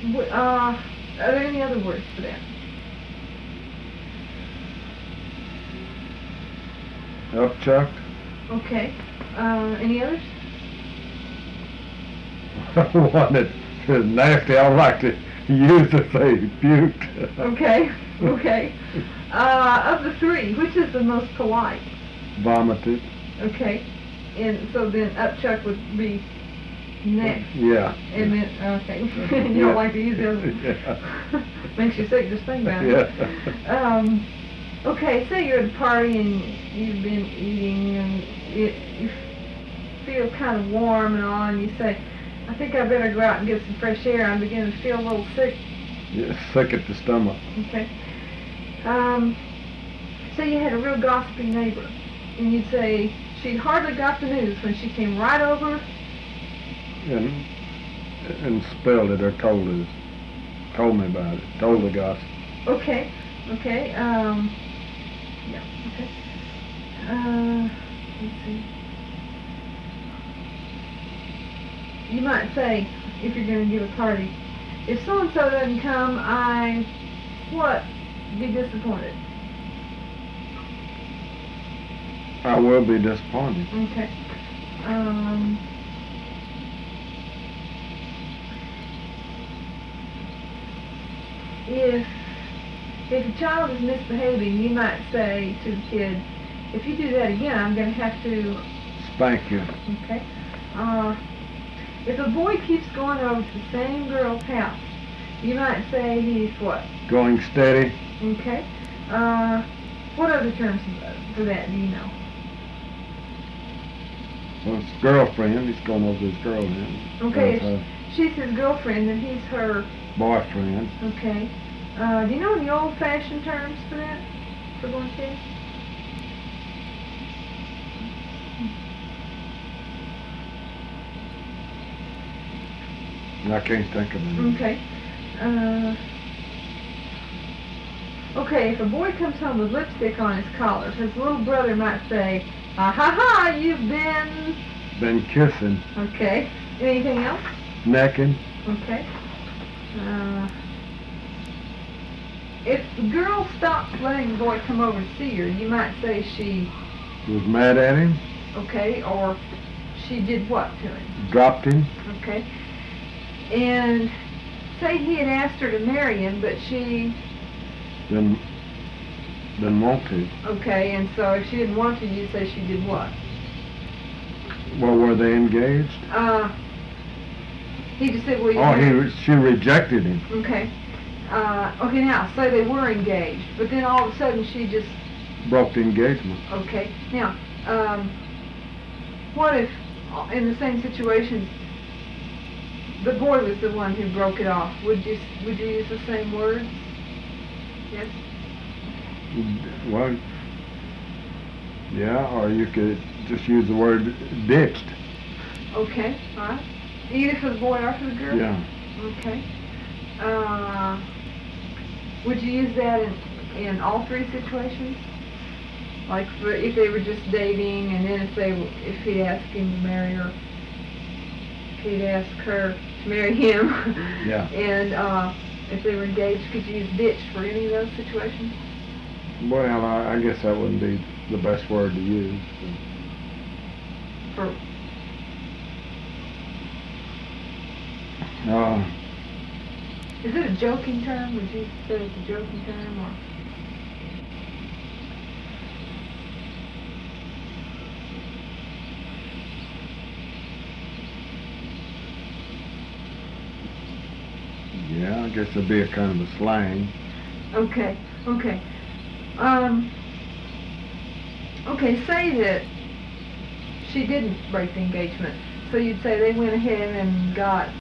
Are there any other words for that? Upchucked. Okay. Any others? One that's nasty. I like to use if they puked. Okay. Okay. Of the three, which is the most polite? Vomited. Okay. And so then upchuck would be next. Yeah. And then, okay. You don't like to use the other one. Yeah. Makes you sick just thinking about it. Yeah. Okay, say you're at a party and you've been eating and you feel kind of warm and all, and you say, I think I better go out and get some fresh air. I'm beginning to feel a little sick. Yeah, sick at the stomach. Okay. Say you had a real gossipy neighbor, and you'd say she'd hardly got the news when she came right over. And spilled it or told me about it. Told the gossip. Okay. Okay. Yeah. Okay. Let's see. You might say, if you're going to give a party, if so-and-so doesn't come, be disappointed. I will be disappointed. Okay. If a child is misbehaving, you might say to the kid, if you do that again, I'm going to have to Spank you. Okay. If a boy keeps going over to the same girl's house, you might say he's what? Going steady. Okay. What other terms for that do you know? Well, it's girlfriend. He's going over his girlfriend. Okay. If she's his girlfriend, then he's her boyfriend. Okay. Do you know any old-fashioned terms for that? For going steady? I can't think of it. Okay. Okay, if a boy comes home with lipstick on his collar, his little brother might say, ha ha, you've been kissing. Okay. Anything else? Necking. Okay. If the girl stops letting the boy come over to see her, you might say she was mad at him. Okay, or she did what to him? Dropped him. Okay. And say he had asked her to marry him, but she didn't want to. Okay, and so if she didn't want to, you say she did what? Well, were they engaged? He just said, well, she rejected him. Okay. Okay, now, say they were engaged, but then all of a sudden she just broke the engagement. Okay. Now, what if, in the same situation, the boy was the one who broke it off? Would you use the same words? Yes? Well, yeah, or you could just use the word ditched. Okay, all right. Either for the boy or for the girl? Yeah. Okay. Would you use that in all three situations? Like if they were just dating, and then if he'd ask him to marry her, if he'd ask her to marry him, yeah. And if they were engaged, could you use ditched for any of those situations? Well, I guess that wouldn't be the best word to use. For is it a joking term? Would you say it's a joking term, or? Yeah, I guess it'd be a kind of a slang. Okay, okay. Okay, say that she didn't break the engagement. So you'd say they went ahead and got